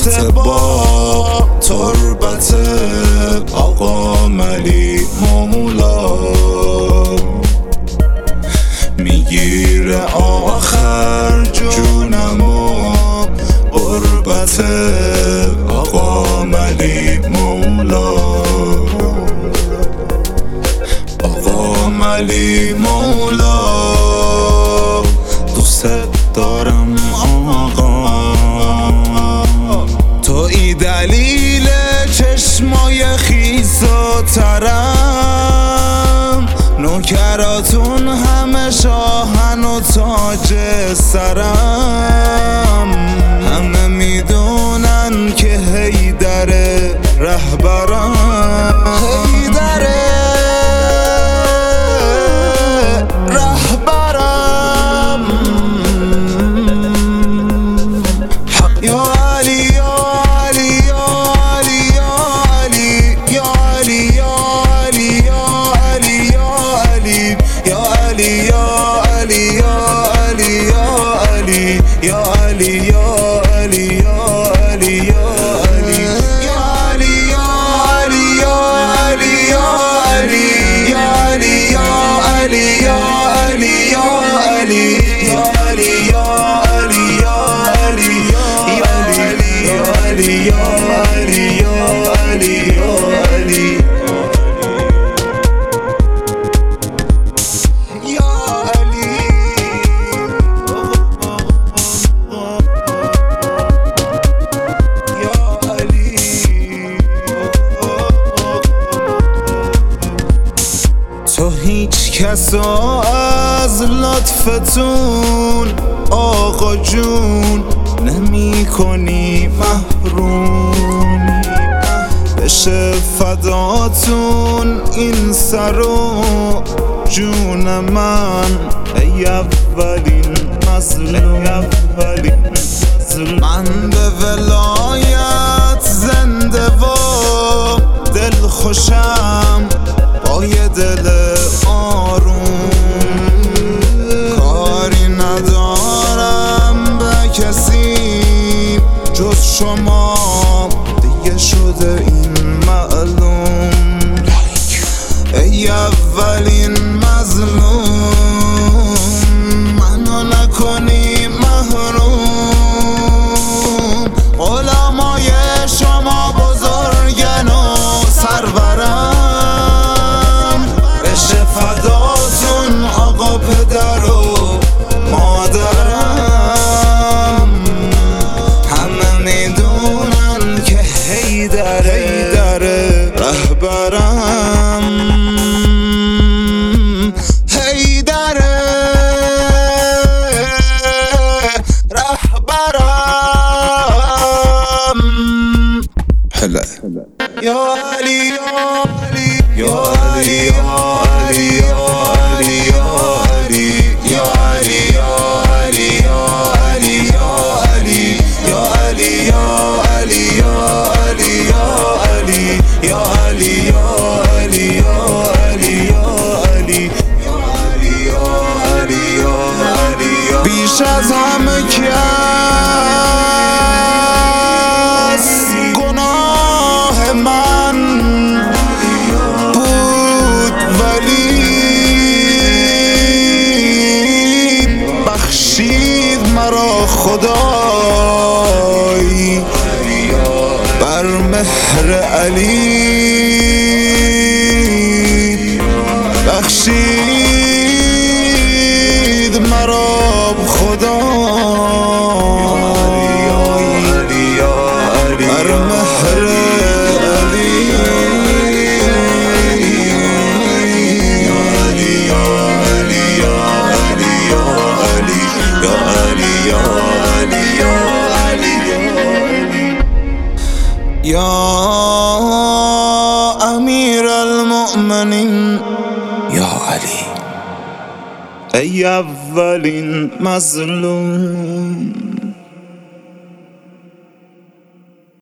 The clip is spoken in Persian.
با تربت آقا ملی مولا، میگیره آخر جونمو قربت آقا ملی مولا، آقا ملی مولا. دوست دارم آقا، توی دلیل چشمای خیس و ترم، نوکراتون همه شاهن و تاج سرم، همه میدونن که حیدر رهبرم، حیدر رهبرم. یا علی یا علی یا علی یا علی یا علی یا علی یا علی یا علی یا علی یا علی یا علی یا علی یا علی یا علی یا علی یا تو هیچ کسو از لطفتون آقا جون نمی کنی محروم، بشه فداتون این سر و جون من ای اولین مظلوم. من به ولایت زنده و دل خوشم با یه دل آروم، کاری ندارم به کسی جز شما، دیگه شده این معلوم. ای اولین مظلوم، منو نکنی محروم، علمای شما بزرگن و سرورم، بشه فداتون آقا پدر و مادرم، همه میدونن که حیدر رهبرم، حیدر رهبرم. هلا یا علی یا علی یا علی یا علی یا علی یا علی یا علی یا علی یا علی یا علی یا علی یا علی یا علی یا علی یا علی یا علی یا علی. بیش از همه کس گناه من بود، ولی بخشید مرا خدای بر مهر علی، بخشید مرا خدای بر مهر علی. یا امیر المؤمنین یا علی، ای اولین مظلوم.